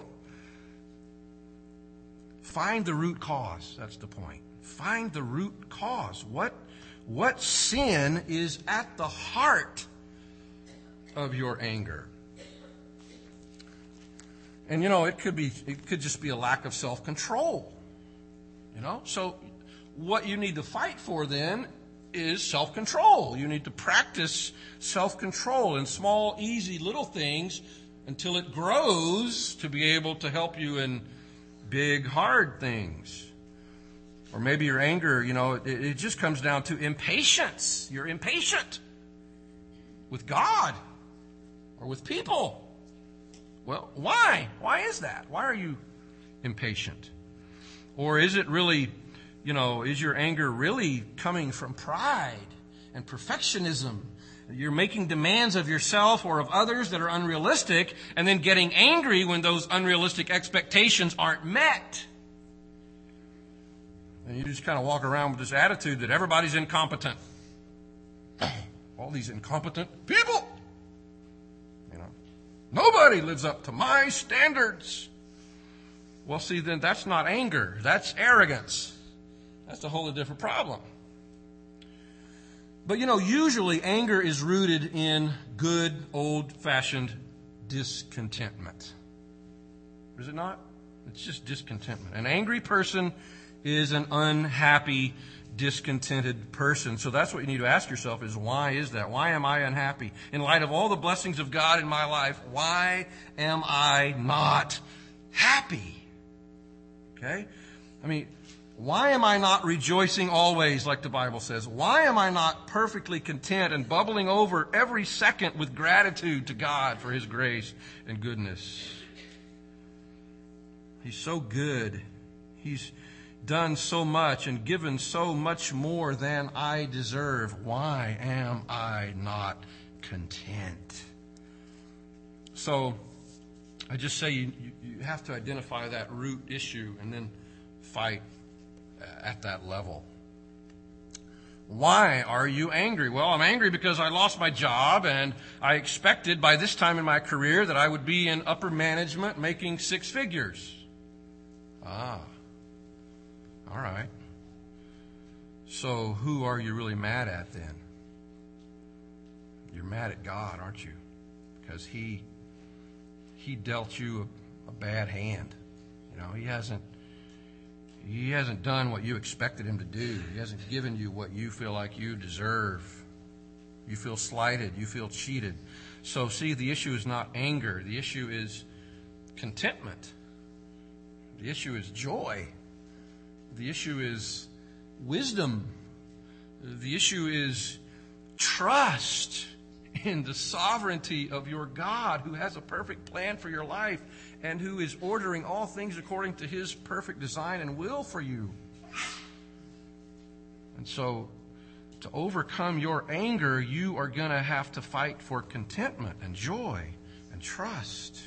[SPEAKER 2] find the root cause. That's the point. Find the root cause. What, what sin is at the heart of your anger? And you know, it could be, it could just be a lack of self-control. You know, so what you need to fight for then is self-control. You need to practice self-control in small, easy, little things until it grows to be able to help you in big, hard things. Or maybe your anger, you know, it, it just comes down to impatience. You're impatient with God or with people. Well, why? Why is that? Why are you impatient? Or is it really, you know, is your anger really coming from pride and perfectionism? You're making demands of yourself or of others that are unrealistic and then getting angry when those unrealistic expectations aren't met. And you just kind of walk around with this attitude that everybody's incompetent. All these incompetent people. You know, nobody lives up to my standards. Well, see, then that's not anger. That's arrogance. That's a whole different problem. But, you know, usually anger is rooted in good, old-fashioned discontentment. is it not? It's just discontentment. An angry person is an unhappy, discontented person. So that's what you need to ask yourself is, why is that? Why am I unhappy? In light of all the blessings of God in my life, why am I not happy? Okay? I mean, why am I not rejoicing always, like the Bible says? Why am I not perfectly content and bubbling over every second with gratitude to God for His grace and goodness? He's so good. He's done so much and given so much more than I deserve. Why am I not content? So, I just say you, you have to identify that root issue and then fight at that level. Why are you angry? Well, I'm angry because I lost my job and I expected by this time in my career that I would be in upper management making six figures. Ah, all right. So who are you really mad at then? You're mad at God, aren't you? Because He He dealt you a, a bad hand. You know, He hasn't He hasn't done what you expected Him to do. He hasn't given you what you feel like you deserve. You feel slighted. You feel cheated. So see, the issue is not anger. The issue is contentment. The issue is joy. The issue is wisdom. The issue is trust in the sovereignty of your God, who has a perfect plan for your life and who is ordering all things according to His perfect design and will for you. And so, to overcome your anger, you are going to have to fight for contentment and joy and trust.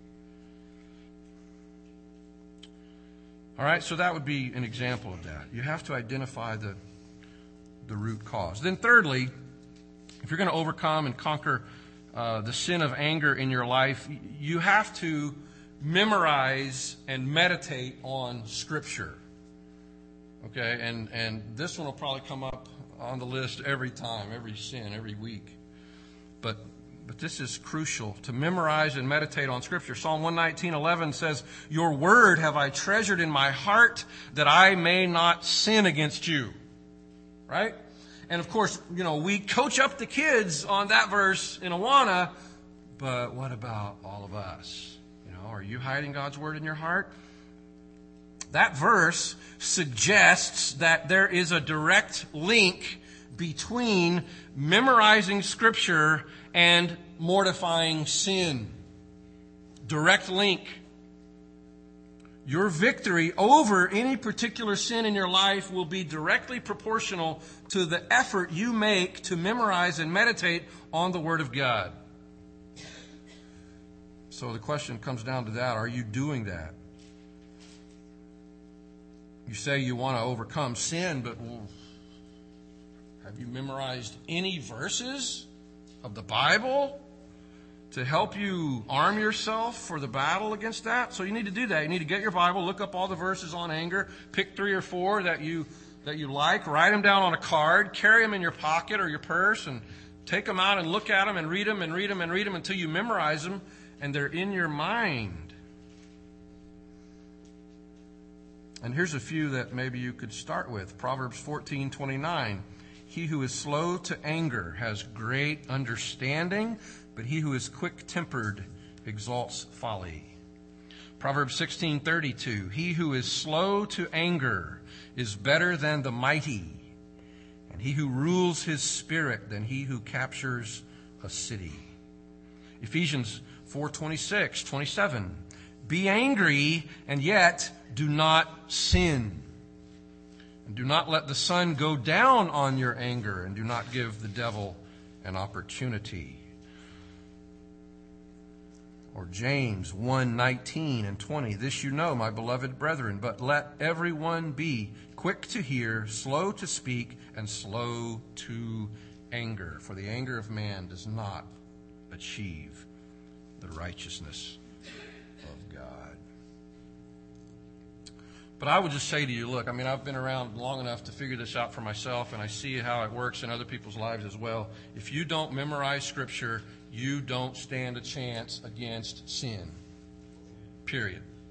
[SPEAKER 2] All right, so that would be an example of that. You have to identify the, the root cause. Then thirdly, if you're going to overcome and conquer uh, the sin of anger in your life, you have to memorize and meditate on Scripture. Okay, and, and this one will probably come up on the list every time, every sin, every week. But But this is crucial, to memorize and meditate on Scripture. Psalm one nineteen eleven says, "Your word have I treasured in my heart that I may not sin against you." Right? And of course, you know, we coach up the kids on that verse in Awana, but what about all of us? You know, are you hiding God's word in your heart? That verse suggests that there is a direct link between memorizing Scripture and mortifying sin. Direct link. Your victory over any particular sin in your life will be directly proportional to the effort you make to memorize and meditate on the Word of God. So the question comes down to that. Are you doing that? You say you want to overcome sin, but well, have you memorized any verses of the Bible to help you arm yourself for the battle against that? So you need to do that. You need to get your Bible, look up all the verses on anger, pick three or four that you that you like, write them down on a card, carry them in your pocket or your purse, and take them out and look at them and read them and read them and read them until you memorize them and they're in your mind. And here's a few that maybe you could start with. Proverbs fourteen twenty-nine. He who is slow to anger has great understanding, but he who is quick-tempered exalts folly. Proverbs sixteen thirty-two. He who is slow to anger is better than the mighty, and he who rules his spirit than he who captures a city. Ephesians four twenty-six, twenty-seven. Be angry, and yet do not sin. And do not let the sun go down on your anger, and do not give the devil an opportunity. Or James one nineteen and twenty. This you know, my beloved brethren, but let everyone be quick to hear, slow to speak, and slow to anger. For the anger of man does not achieve the righteousness of God. But I would just say to you, look, I mean, I've been around long enough to figure this out for myself, and I see how it works in other people's lives as well. If you don't memorize Scripture, you don't stand a chance against sin. Period.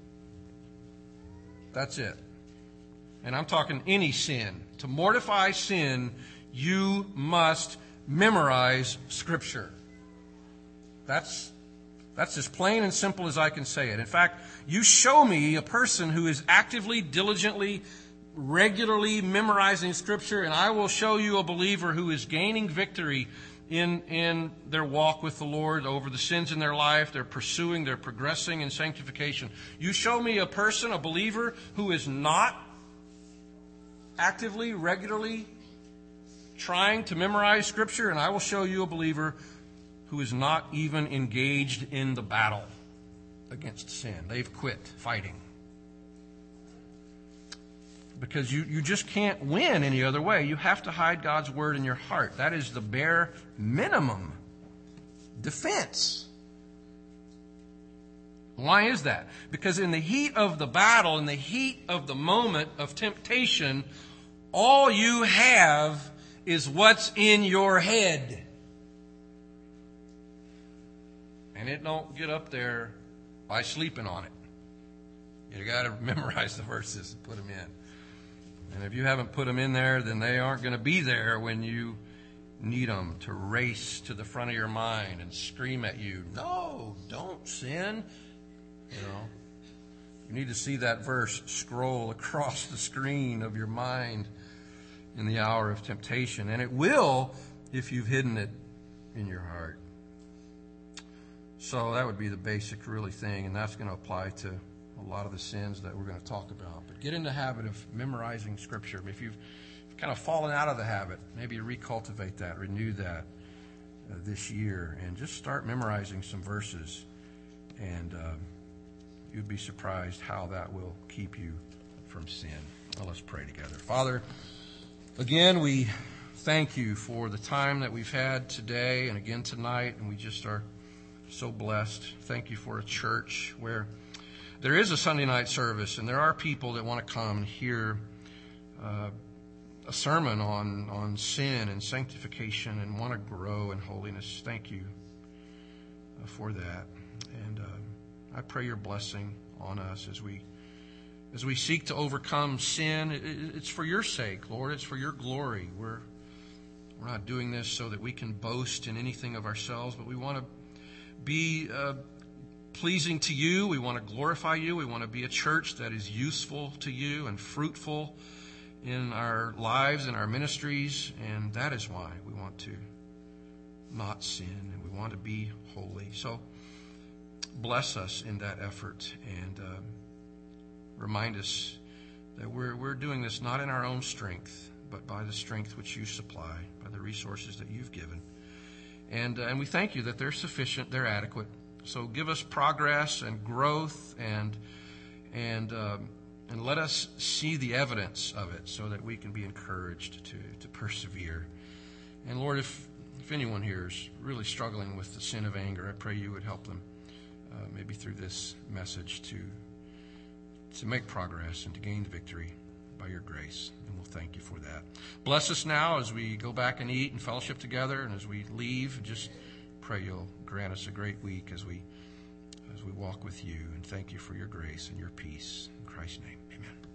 [SPEAKER 2] That's it. And I'm talking any sin. To mortify sin, you must memorize Scripture. That's, that's as plain and simple as I can say it. In fact, you show me a person who is actively, diligently, regularly memorizing Scripture, and I will show you a believer who is gaining victory in, in their walk with the Lord over the sins in their life. They're pursuing, they're progressing in sanctification. You show me a person, a believer, who is not actively, regularly trying to memorize Scripture, and I will show you a believer who is not even engaged in the battle against sin. They've quit fighting. Because you, you just can't win any other way. You have to hide God's Word in your heart. That is the bare minimum defense. Why is that? Because in the heat of the battle, in the heat of the moment of temptation, all you have is what's in your head. And it don't get up there by sleeping on it. You got to memorize the verses and put them in. And if you haven't put them in there, then they aren't going to be there when you need them to race to the front of your mind and scream at you, no, don't sin. You know, you need to see that verse scroll across the screen of your mind in the hour of temptation. And it will if you've hidden it in your heart. So that would be the basic really thing, and that's going to apply to a lot of the sins that we're going to talk about. But get in the habit of memorizing Scripture. If you've kind of fallen out of the habit, maybe recultivate that, renew that uh, this year, and just start memorizing some verses. And uh, you'd be surprised how that will keep you from sin. Well, let's pray together. Father, again, we thank you for the time that we've had today and again tonight, and we just are so blessed. Thank you for a church where there is a Sunday night service, and there are people that want to come and hear uh, a sermon on, on sin and sanctification and want to grow in holiness. Thank you uh, for that. And uh, I pray your blessing on us as we as we seek to overcome sin. It, it's for your sake, Lord. It's for your glory. We're we're not doing this so that we can boast in anything of ourselves, but we want to be uh, pleasing to you. We want to glorify you. We want to be a church that is useful to you and fruitful in our lives and our ministries. And that is why we want to not sin and we want to be holy. So bless us in that effort and uh, remind us that we're we're doing this not in our own strength, but by the strength which you supply, by the resources that you've given. And, uh, and we thank you that they're sufficient, they're adequate. So give us progress and growth, and and um, and let us see the evidence of it so that we can be encouraged to, to persevere. And Lord, if, if anyone here is really struggling with the sin of anger, I pray you would help them uh, maybe through this message to, to make progress and to gain victory by your grace. And we'll thank you for that. Bless us now as we go back and eat and fellowship together, and as we leave, just pray you'll grant us a great week as we as we walk with you. And thank you for your grace and your peace. In Christ's name, amen.